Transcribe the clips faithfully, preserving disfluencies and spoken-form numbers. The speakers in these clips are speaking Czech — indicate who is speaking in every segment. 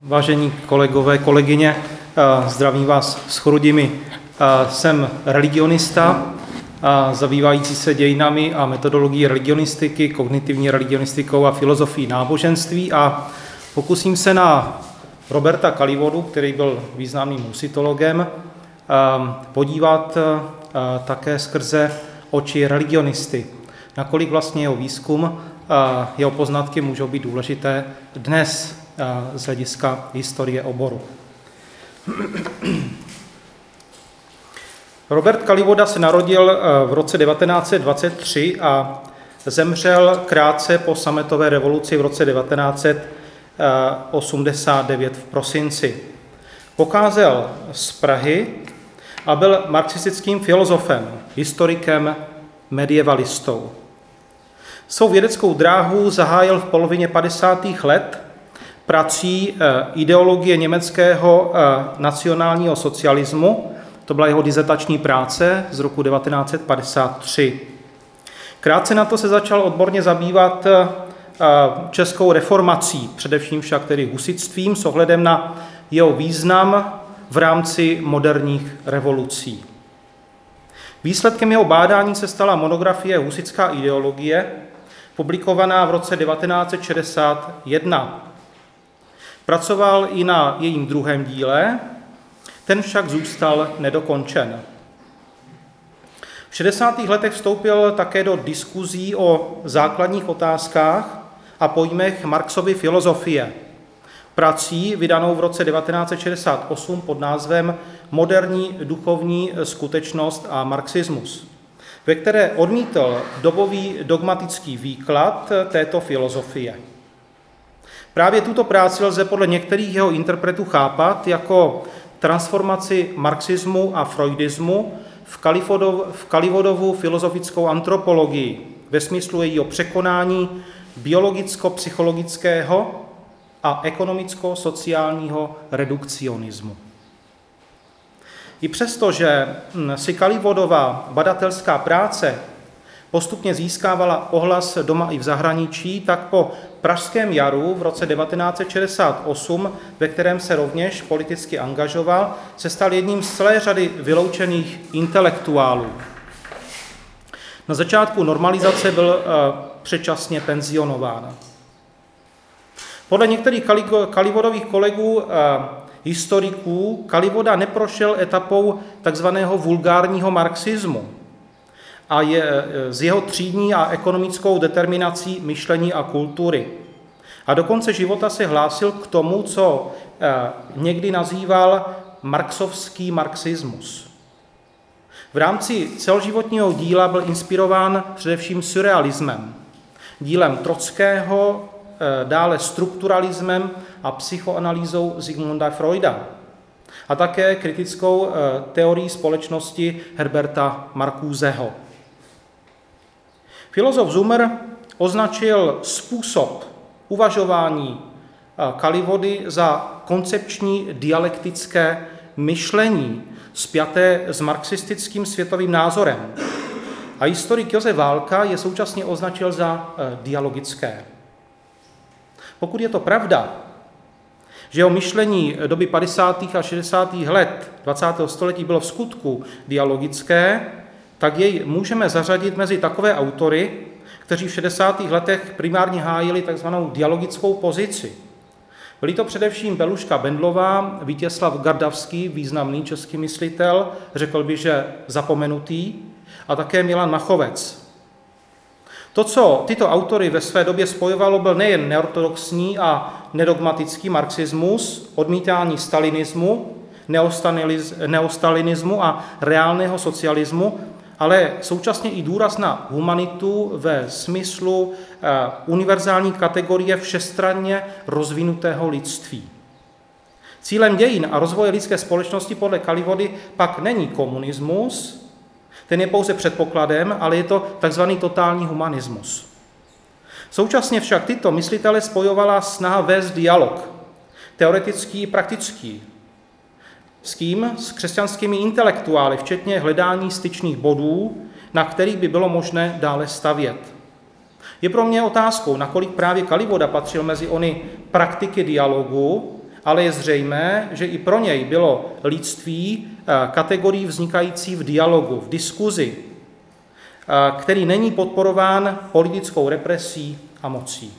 Speaker 1: Vážení kolegové, kolegyně, zdravím vás s Chrudimi. Jsem religionista, zabývající se dějinami a metodologií religionistiky, kognitivní religionistikou a filozofií náboženství a pokusím se na Roberta Kalivodu, který byl významným husitologem, podívat také skrze oči religionisty. Nakolik vlastně jeho výzkum, jeho poznatky můžou být důležité dnes z hlediska historie oboru. Robert Kalivoda se narodil v roce devatenáct set dvacet tři a zemřel krátce po sametové revoluci v roce devatenáct set osmdesát devět v prosinci. Pocházel z Prahy a byl marxistickým filozofem, historikem, medievalistou. Svou vědeckou dráhu zahájil v polovině padesátých let prací ideologie německého nacionálního socialismu. To byla jeho dizertační práce z roku devatenáct set padesát tři. Krátce na to se začal odborně zabývat českou reformací, především však tedy husitstvím s ohledem na jeho význam v rámci moderních revolucí. Výsledkem jeho bádání se stala monografie Husitská ideologie, publikovaná v roce devatenáct set šedesát jedna. Pracoval i na jejím druhém díle, ten však zůstal nedokončen. V šedesátých letech vstoupil také do diskuzí o základních otázkách a pojmech Marxovy filozofie. Prací vydanou v roce devatenáct set šedesát osm pod názvem Moderní duchovní skutečnost a marxismus, ve které odmítl dobový dogmatický výklad této filozofie. Právě tuto práci lze podle některých jeho interpretů chápat jako transformaci marxismu a freudismu v, v Kalivodovu filozofickou antropologii ve smyslu jejího překonání biologicko-psychologického a ekonomicko-sociálního redukcionismu. I přesto, že si Kalivodova badatelská práce postupně získávala ohlas doma i v zahraničí, tak po Pražském jaru v roce devatenáct set šedesát osm, ve kterém se rovněž politicky angažoval, se stal jedním z celé řady vyloučených intelektuálů. Na začátku normalizace byl předčasně penzionován. Podle některých Kalivodových kolegů historiků Kalivoda neprošel etapou takzvaného vulgárního marxismu a je z jeho třídní a ekonomickou determinací myšlení a kultury. A do konce života se hlásil k tomu, co někdy nazýval marxovský marxismus. V rámci celoživotního díla byl inspirován především surrealismem, dílem Trockého, dále strukturalismem a psychoanalýzou Sigmunda Freuda a také kritickou teorií společnosti Herberta Marcuseho. Filozof Zumer označil způsob uvažování Kalivody za koncepční dialektické myšlení spjaté s marxistickým světovým názorem. A historik Josef Válka je současně označil za dialogické. Pokud je to pravda, že jeho myšlení doby padesátých a šedesátých let dvacátého století bylo v skutku dialogické, tak jej můžeme zařadit mezi takové autory, kteří v šedesátých letech primárně hájili takzvanou dialogickou pozici. Byli to především Beluška Bendlová, Vítězslav Gardavský, významný český myslitel, řekl by, že zapomenutý, a také Milan Machovec. To, co tyto autory ve své době spojovalo, byl nejen neortodoxní a nedogmatický marxismus, odmítání stalinismu, neostalinismu a reálného socialismu, ale současně i důraz na humanitu ve smyslu univerzální kategorie všestranně rozvinutého lidství. Cílem dějin a rozvoje lidské společnosti podle Kalivody pak není komunismus, ten je pouze předpokladem, ale je to takzvaný totální humanismus. Současně však tyto myslitele spojovala snaha vést dialog, teoretický i praktický. S kým? S křesťanskými intelektuály, včetně hledání styčných bodů, na kterých by bylo možné dále stavět. Je pro mě otázkou, nakolik právě Kalivoda patřil mezi ony praktiky dialogu ale je zřejmé, že i pro něj bylo lidství kategorií vznikající v dialogu, v diskuzi, který není podporován politickou represí a mocí.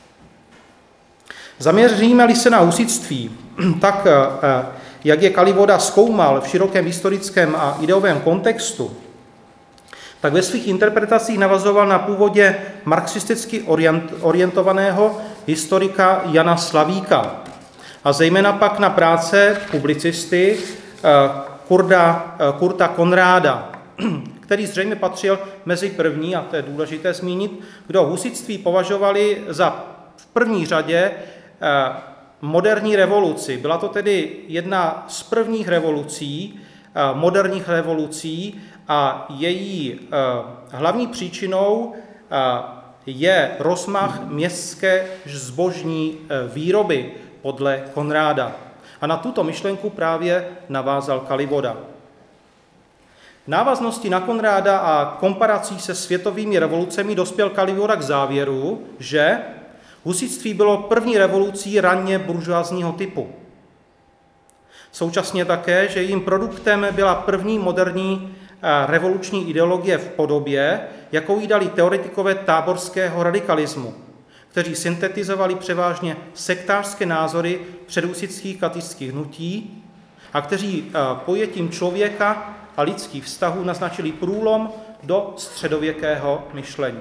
Speaker 1: Zaměříme-li se na husitství, tak jak je Kalivoda zkoumal v širokém historickém a ideovém kontextu, tak ve svých interpretacích navazoval na původě marxisticky orientovaného historika Jana Slavíka a zejména pak na práce publicisty Kurda, Kurta Konráda, který zřejmě patřil mezi první, a to je důležité zmínit, kdo husitství považovali za v první řadě moderní revoluci. Byla to tedy jedna z prvních revolucí, moderních revolucí, a její hlavní příčinou je rozmach městské zbožní výroby podle Konráda. A na tuto myšlenku právě navázal Kalivoda. V návaznosti na Konráda a komparací se světovými revolucemi dospěl Kalivoda k závěru, že husitství bylo první revolucí raně buržoazního typu. Současně také, že jejím produktem byla první moderní revoluční ideologie v podobě, jakou jí dali teoretikové táborského radikalismu, kteří syntetizovali převážně sektářské názory předhusitských katičských hnutí a kteří pojetím člověka a lidských vztahů naznačili průlom do středověkého myšlení.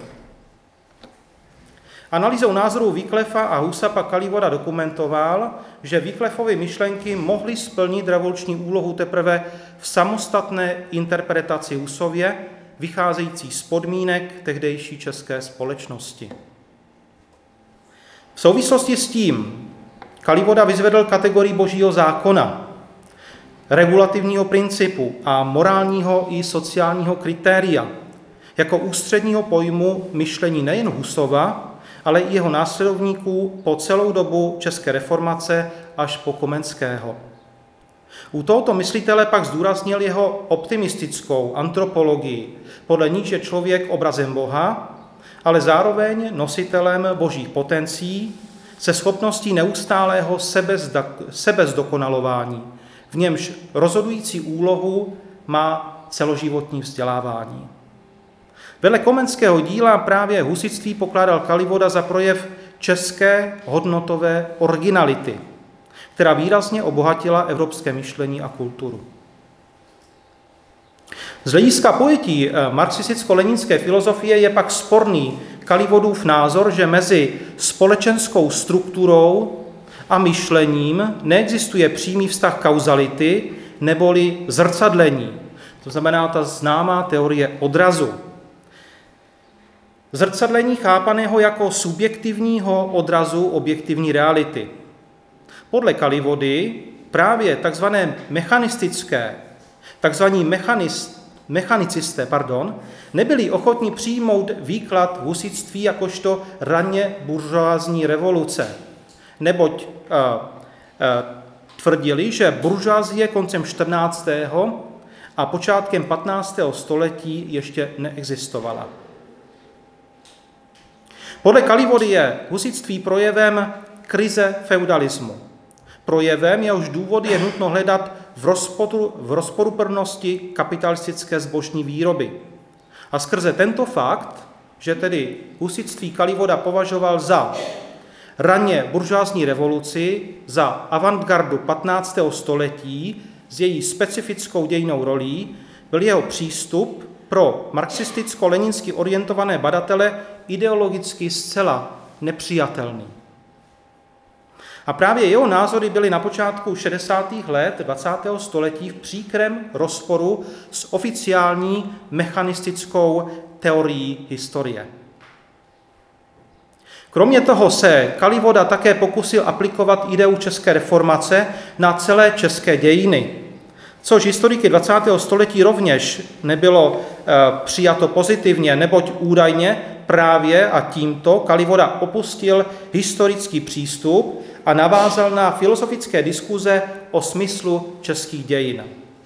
Speaker 1: Analýzou názorů Wycliffa a Hussa pak Kalivoda dokumentoval, že Wycliffovy myšlenky mohly splnit revoluční úlohu teprve v samostatné interpretaci Hussově, vycházející z podmínek tehdejší české společnosti. V souvislosti s tím Kalivoda vyzvedl kategorii božího zákona, regulativního principu a morálního i sociálního kritéria jako ústředního pojmu myšlení nejen Hussova, ale i jeho následovníků po celou dobu české reformace až po Komenského. U tohoto myslitele pak zdůraznil jeho optimistickou antropologii, podle níž je člověk obrazem Boha, ale zároveň nositelem božích potencí se schopností neustálého sebezdokonalování, v němž rozhodující úlohu má celoživotní vzdělávání. Vedle Komenského díla právě husitství pokládal Kalivoda za projev české hodnotové originality, která výrazně obohatila evropské myšlení a kulturu. Z hlediska pojetí marxisticko-leninské filozofie je pak sporný Kalivodův názor, že mezi společenskou strukturou a myšlením neexistuje přímý vztah kauzality neboli zrcadlení. To znamená ta známá teorie odrazu. Zrcadlení chápaného jako subjektivního odrazu objektivní reality. Podle Kalivody právě takzvané mechanistické, takzvaní mechanist, mechanicisté, pardon, nebyli ochotní přijmout výklad husitství jakožto raně buržoazní revoluce, neboť uh, uh, tvrdili, že buržoazie koncem čtrnáctého a počátkem patnáctého století ještě neexistovala. Podle Kalivody je husitství projevem krize feudalismu. Projevem, jehož důvody je nutno hledat v, rozporu, v rozporuplnosti kapitalistické zbožní výroby. A skrze tento fakt, že tedy husitství Kalivoda považoval za raně buržoazní revoluci, za avantgardu patnáctého století s její specifickou dějinnou rolí, byl jeho přístup pro marxisticko-leninsky orientované badatele ideologicky zcela nepřijatelný. A právě jeho názory byly na počátku šedesátých let dvacátého století v příkrém rozporu s oficiální mechanistickou teorií historie. Kromě toho se Kalivoda také pokusil aplikovat ideu české reformace na celé české dějiny, což historiky dvacátého století rovněž nebylo e, přijato pozitivně, neboť údajně právě a tímto Kalivoda opustil historický přístup a navázal na filozofické diskuze o smyslu českých dějin.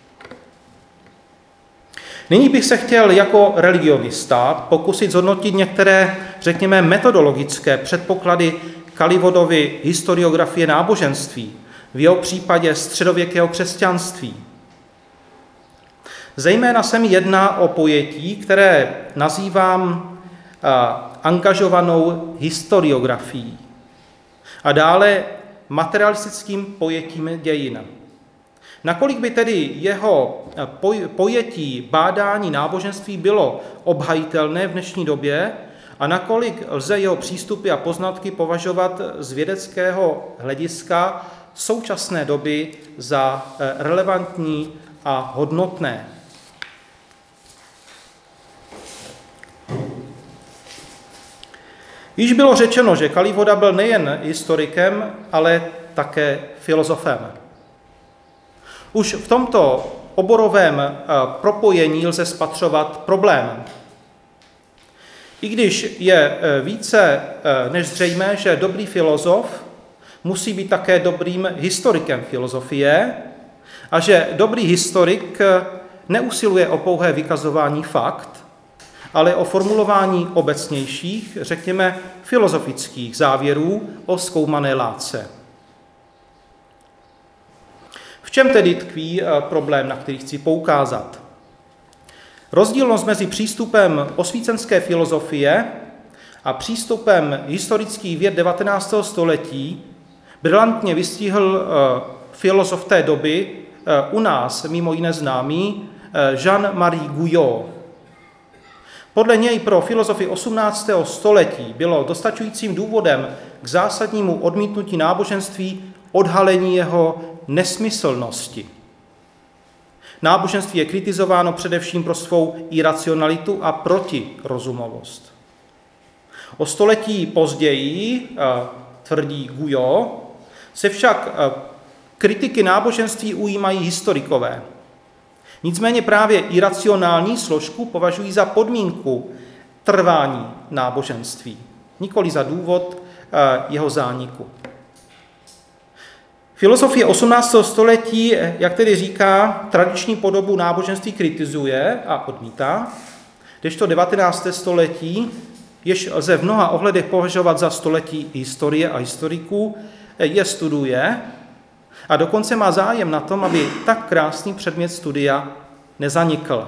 Speaker 1: Nyní bych se chtěl jako religionista pokusit zhodnotit některé, řekněme, metodologické předpoklady Kalivodovy historiografie náboženství, v jeho případě středověkého křesťanství. Zejména se mi jedná o pojetí, které nazývám angažovanou historiografií a dále materialistickým pojetím dějin. Nakolik by tedy jeho pojetí bádání náboženství bylo obhajitelné v dnešní době a nakolik lze jeho přístupy a poznatky považovat z vědeckého hlediska současné doby za relevantní a hodnotné. Již bylo řečeno, že Kalivoda byl nejen historikem, ale také filozofem. Už v tomto oborovém propojení lze spatřovat problém. I když je více než zřejmé, že dobrý filozof musí být také dobrým historikem filozofie a že dobrý historik neusiluje o pouhé vykazování fakt, ale o formulování obecnějších, řekněme filozofických závěrů o zkoumané látce. V čem tedy tkví problém, na který chci poukázat? Rozdílnost mezi přístupem osvícenské filozofie a přístupem historických věd devatenáctého století brilantně vystihl filozof té doby, u nás mimo jiné známý, Jean-Marie Guyot. Podle něj pro filozofy osmnáctého století bylo dostačujícím důvodem k zásadnímu odmítnutí náboženství odhalení jeho nesmyslnosti. Náboženství je kritizováno především pro svou iracionalitu a protirozumovost. O století později, tvrdí Guyot, se však kritiky náboženství ujímají historikové. Nicméně právě iracionální složku považují za podmínku trvání náboženství, nikoli za důvod jeho zániku. Filozofie osmnáctého století, jak tedy říká, tradiční podobu náboženství kritizuje a odmítá, kdežto devatenácté století, jež lze v mnoha ohledech považovat za století historie a historiků, je studuje a dokonce má zájem na tom, aby tak krásný předmět studia nezanikl.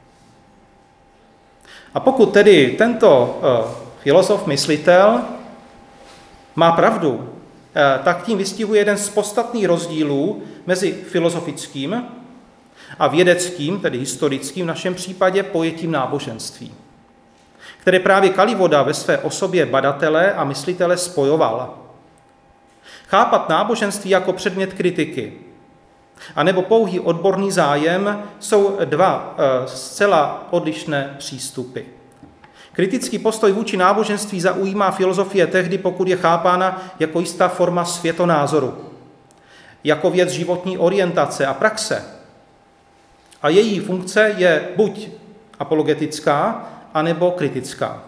Speaker 1: A pokud tedy tento uh, filozof, myslitel má pravdu, uh, tak tím vystihuje jeden z podstatných rozdílů mezi filozofickým a vědeckým, tedy historickým v našem případě, pojetím náboženství, které právě Kalivoda ve své osobě badatele a myslitele spojoval. Chápat náboženství jako předmět kritiky anebo pouhý odborný zájem jsou dva e, zcela odlišné přístupy. Kritický postoj vůči náboženství zaujímá filozofie tehdy, pokud je chápána jako jistá forma světonázoru, jako věc životní orientace a praxe. A její funkce je buď apologetická, anebo kritická.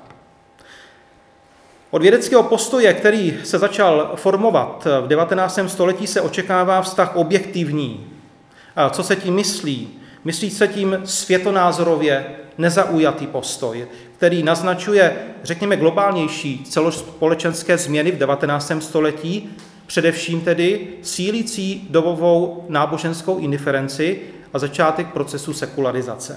Speaker 1: Od vědeckého postoje, který se začal formovat v devatenáctém století, se očekává vztah objektivní. A co se tím myslí? Myslí se tím světonázorově nezaujatý postoj, který naznačuje, řekněme, globálnější celospolečenské změny v devatenáctém století, především tedy sílící dobovou náboženskou indiferenci a začátek procesu sekularizace.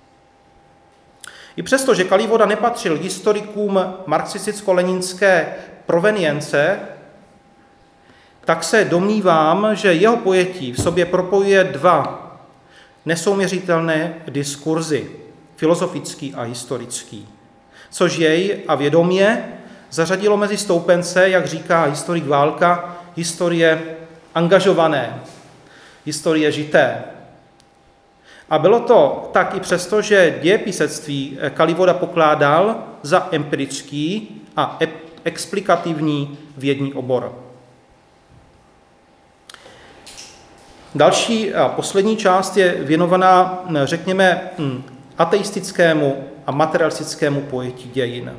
Speaker 1: I přesto, že Kalivoda nepatřil historikům marxisticko-leninské provenience, tak se domnívám, že jeho pojetí v sobě propojuje dva nesouměřitelné diskurzy, filozofický a historický, což jej a vědomě zařadilo mezi stoupence, jak říká historik Válka, historie angažované, historie žité. A bylo to tak i přesto, že dějepisectví Kalivoda pokládal za empirický a explikativní vědní obor. Další a poslední část je věnovaná, řekněme, ateistickému a materialistickému pojetí dějin.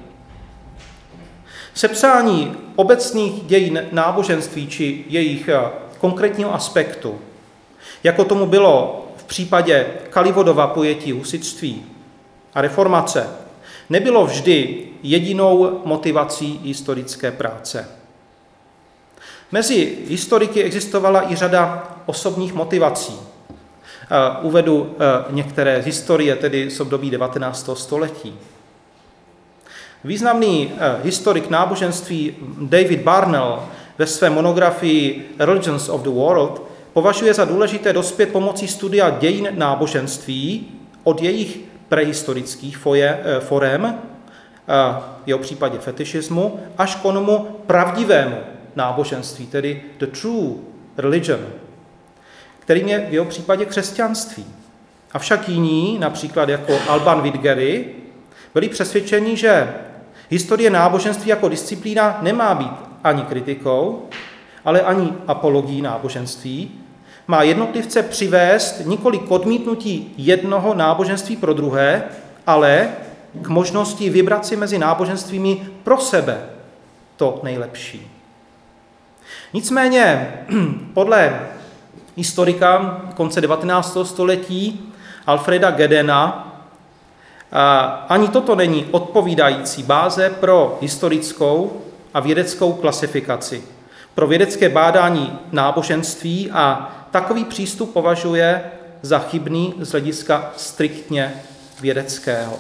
Speaker 1: Sepsání obecných dějin náboženství či jejich konkrétního aspektu, jako tomu bylo v případě Kalivodova pojetí husitství a reformace, nebylo vždy jedinou motivací historické práce. Mezi historiky existovala i řada osobních motivací. Uvedu některé z historie, tedy z období devatenáctého století. Významný historik náboženství David Barnell ve své monografii Religions of the World považuje za důležité dospět pomocí studia dějin náboženství od jejich prehistorických forem, v jeho případě fetišismu, až k onomu pravdivému náboženství, tedy the true religion, kterým je v jeho případě křesťanství. Avšak jiní, například jako Alban Widgery, byli přesvědčeni, že historie náboženství jako disciplína nemá být ani kritikou, ale ani apologií náboženství, má jednotlivce přivést nikoli k odmítnutí jednoho náboženství pro druhé, ale k možnosti vybrat si mezi náboženstvími pro sebe to nejlepší. Nicméně podle historika konce devatenáctého století Alfreda Gedena ani toto není odpovídající báze pro historickou a vědeckou klasifikaci, pro vědecké bádání náboženství a takový přístup považuje za chybný z hlediska striktně vědeckého.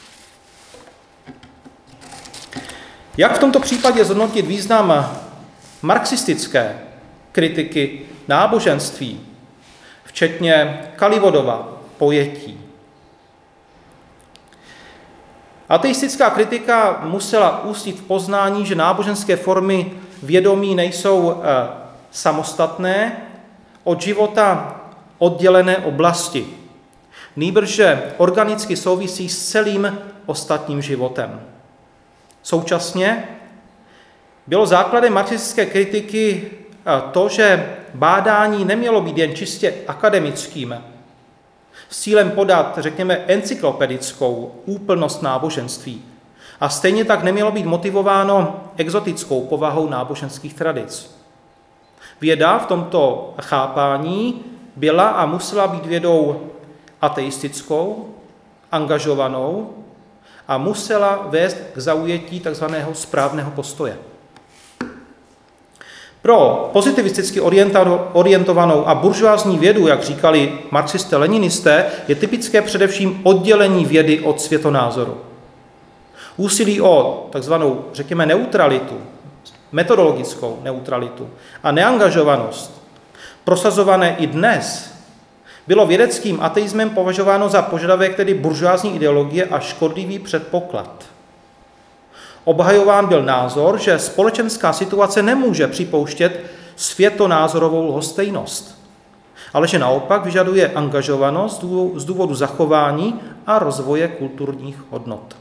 Speaker 1: Jak v tomto případě zhodnotit význam marxistické kritiky náboženství, včetně Kalivodova pojetí? Ateistická kritika musela ústit v poznání, že náboženské formy vědomí nejsou e, samostatné, od života oddělené oblasti, nýbrže organicky souvisí s celým ostatním životem. Současně bylo základem marxistické kritiky to, že bádání nemělo být jen čistě akademickým, s cílem podat, řekněme, encyklopedickou úplnost náboženství. A stejně tak nemělo být motivováno exotickou povahou náboženských tradic. Věda v tomto chápání byla a musela být vědou ateistickou, angažovanou a musela vést k zaujetí tzv. Správného postoje. Pro pozitivisticky orientovanou a buržoázní vědu, jak říkali marxisté-leninisté, je typické především oddělení vědy od světonázoru. Úsilí o takzvanou, řekněme, neutralitu, metodologickou neutralitu a neangažovanost, prosazované i dnes, bylo vědeckým ateismem považováno za požadavek tedy buržoázní ideologie a škodlivý předpoklad. Obhajován byl názor, že společenská situace nemůže připouštět světonázorovou lhostejnost, ale že naopak vyžaduje angažovanost z důvodu zachování a rozvoje kulturních hodnot.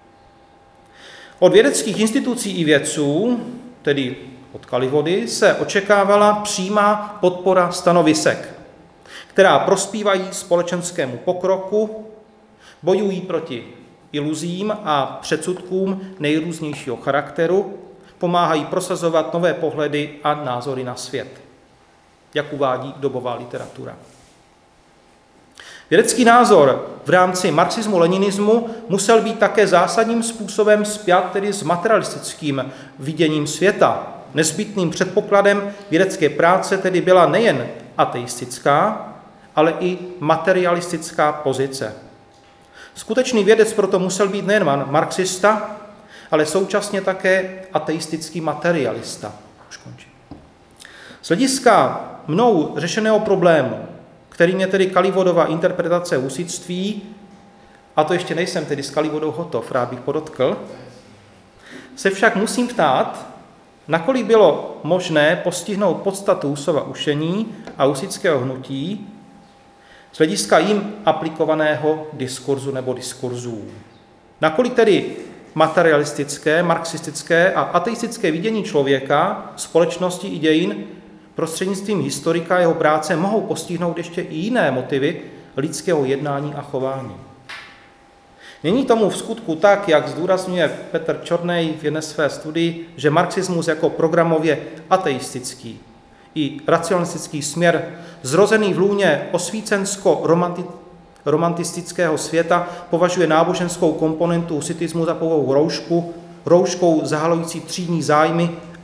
Speaker 1: Od vědeckých institucí i vědců, tedy od Kalivody, se očekávala přímá podpora stanovisek, která prospívají společenskému pokroku, bojují proti iluzím a předsudkům nejrůznějšího charakteru, pomáhají prosazovat nové pohledy a názory na svět, jak uvádí dobová literatura. Vědecký názor v rámci marxismu-leninismu musel být také zásadním způsobem spjat tedy s materialistickým viděním světa. Nezbytným předpokladem vědecké práce tedy byla nejen ateistická, ale i materialistická pozice. Skutečný vědec proto musel být nejen marxista, ale současně také ateistický materialista. Už končím. Z hlediska mnou řešeného problému, kterým je tedy Kalivodova interpretace husitství, a to ještě nejsem tedy s Kalivodou hotov, rád bych podotkl, se však musím ptát, nakolik bylo možné postihnout podstatu Husova učení a husitského hnutí z hlediska jim aplikovaného diskurzu nebo diskurzů. Nakolik tedy materialistické, marxistické a ateistické vidění člověka, společnosti i dějin prostřednictvím historika a jeho práce mohou postihnout ještě i jiné motivy lidského jednání a chování. Není tomu v skutku tak, jak zdůrazňuje Petr Čornej v jedné své studii, že marxismus jako programově ateistický i racionalistický směr, zrozený v lůně osvícensko-romantistického světa, považuje náboženskou komponentu husitismu za pouhou roušku, rouškou zahalující třídní zájmy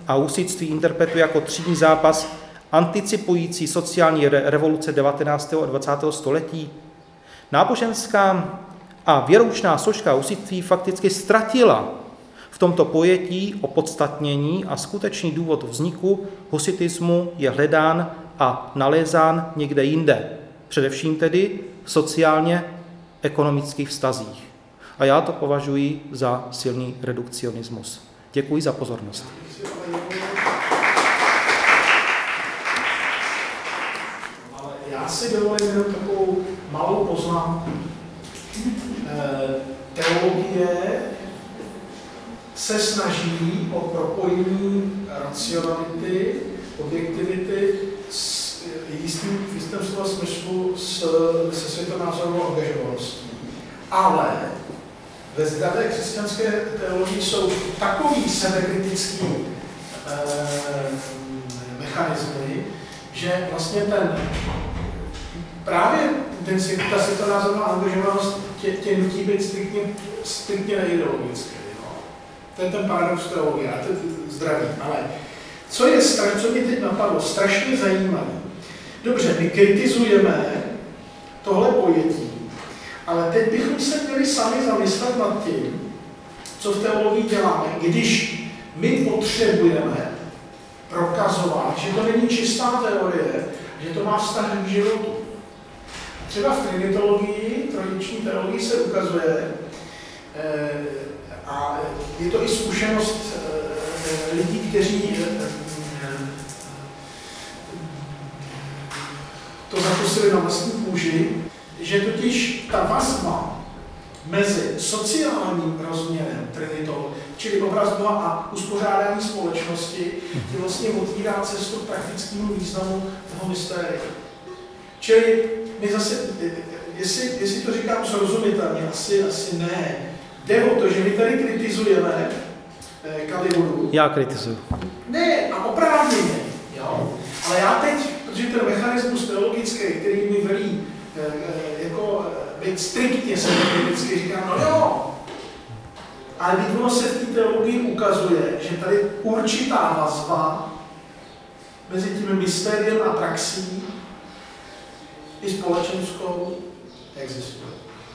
Speaker 1: a husitství interpretuje jako třídní zápas anticipující sociální revoluce devatenáctého a dvacátého století. Náboženská a věroučná složka husitství fakticky ztratila v tomto pojetí opodstatnění a skutečný důvod vzniku husitismu je hledán a nalézán někde jinde, především tedy v sociálně ekonomických vztazích. A já to považuji za silný redukcionismus. Děkuji za pozornost.
Speaker 2: Ale já si dovolím jenom takovou malou poznámku. Teologie se snaží o propojení racionality, objektivity s jistým, v jistém slova smyslu s, se světonázorovou angažovaností. Ale ve zdravé křesťanské teologii jsou takový sebekritický eh, mechanismy, že vlastně ten právě ten, ta světonázorová angažovanost tě, tě nutí být striktně, striktně neideologické. No. To je ten paradox teologie, a to je zdravý. Ale co je strašně, co mě teď napadlo, strašně zajímavé. Dobře, my kritizujeme tohle pojetí, ale teď bychom se měli sami zamyslet nad tím, co v teologii děláme, když my potřebujeme prokazovat, že to není čistá teorie, že to má vztah k životu. Třeba v trinitologii, trojiční teologii se ukazuje, eh, a je to i zkušenost eh, lidí, kteří eh, to zakusili na vlastní kůži, že totiž ta vazba mezi sociálním rozměrem trinitol, čili obraz Boha a uspořádání společnosti, je vlastně otvírá cestu k praktickému významu toho mystéria. Čili my zase, jestli, jestli to říkám srozumitelně, asi, asi ne. Jde o to, že my tady kritizujeme eh, Kaliburu.
Speaker 1: Já kritizuju.
Speaker 2: Ne, a oprávněně, jo. Ale já teď, protože ten mechanismus teologický, který mi velí eh, jako být striktně sebekriticky, říkám, no jo. Ale když ono se v té teologii ukazuje, že tady určitá vazba mezi tím mystériem a praxí i společenskou existuje.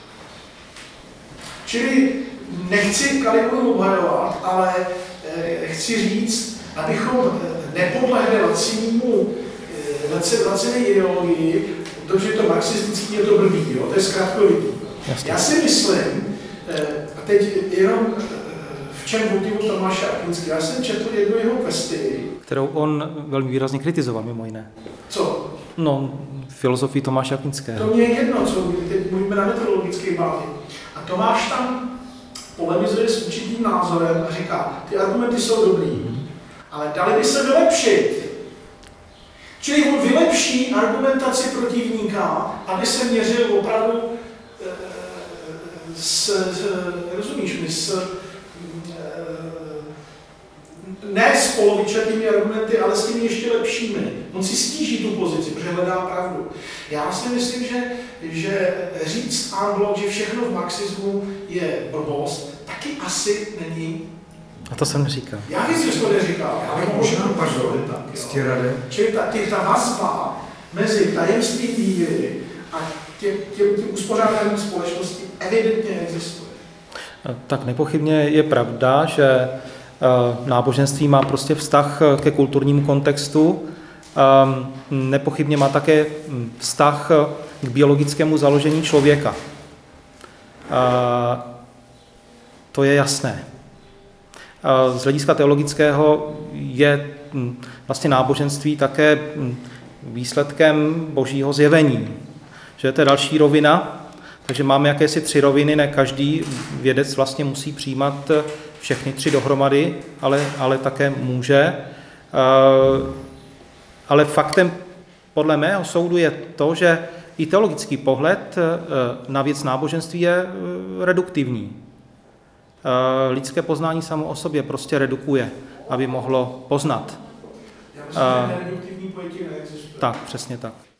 Speaker 2: Čili nechci Kaliburu obhajovat, ale e, chci říct, abychom nepodlehli lacinému, e, laciné ideologii, protože to marxistický je to blbý, jo? To je zkratkovitý. Já si myslím, e, a teď jenom e, v čem motivu Tomáše Akvinského, já jsem četl jednu jeho kvestii,
Speaker 1: kterou on velmi výrazně kritizoval, mimo jiné.
Speaker 2: Co?
Speaker 1: No, filozofii Tomáše Akvinského.
Speaker 2: To mě je jedno, co teď mluvíme na metodologické bázi. A Tomáš tam polemizuje s určitým názorem a říká, ty argumenty jsou dobrý, mm. ale dali by se vylepšit. Čili on vylepší argumentaci protivníka, aby se měřil opravdu e, s, s, rozumíš mi, s, e, ne s polovičatými argumenty, ale s těmi ještě lepšími. On si stíží tu pozici, protože hledá pravdu. Já si myslím, že, že říct en bloc, že všechno v marxismu je blbost, taky asi není.
Speaker 1: A to jsem neříkal.
Speaker 2: Já vím, že to neříkal.
Speaker 3: Já bych možná, pardon, Ctirade.
Speaker 2: Čili ta, tě, ta vazba mezi tajemstvím víry a tím, tím, tím uspořádáním společnosti evidentně existuje.
Speaker 1: Tak nepochybně je pravda, že náboženství má prostě vztah ke kulturnímu kontextu. Nepochybně má také vztah k biologickému založení člověka. To je jasné. Z hlediska teologického je vlastně náboženství také výsledkem božího zjevení. Že to je další rovina, takže máme jakési tři roviny, ne každý vědec vlastně musí přijímat všechny tři dohromady, ale, ale také může. Ale faktem podle mého soudu je to, že i teologický pohled na věc náboženství je reduktivní. Lidské poznání samo o sobě prostě redukuje, aby mohlo poznat.
Speaker 2: Já myslím, že reduktivní pojetí neexistuje.
Speaker 1: Tak, přesně tak.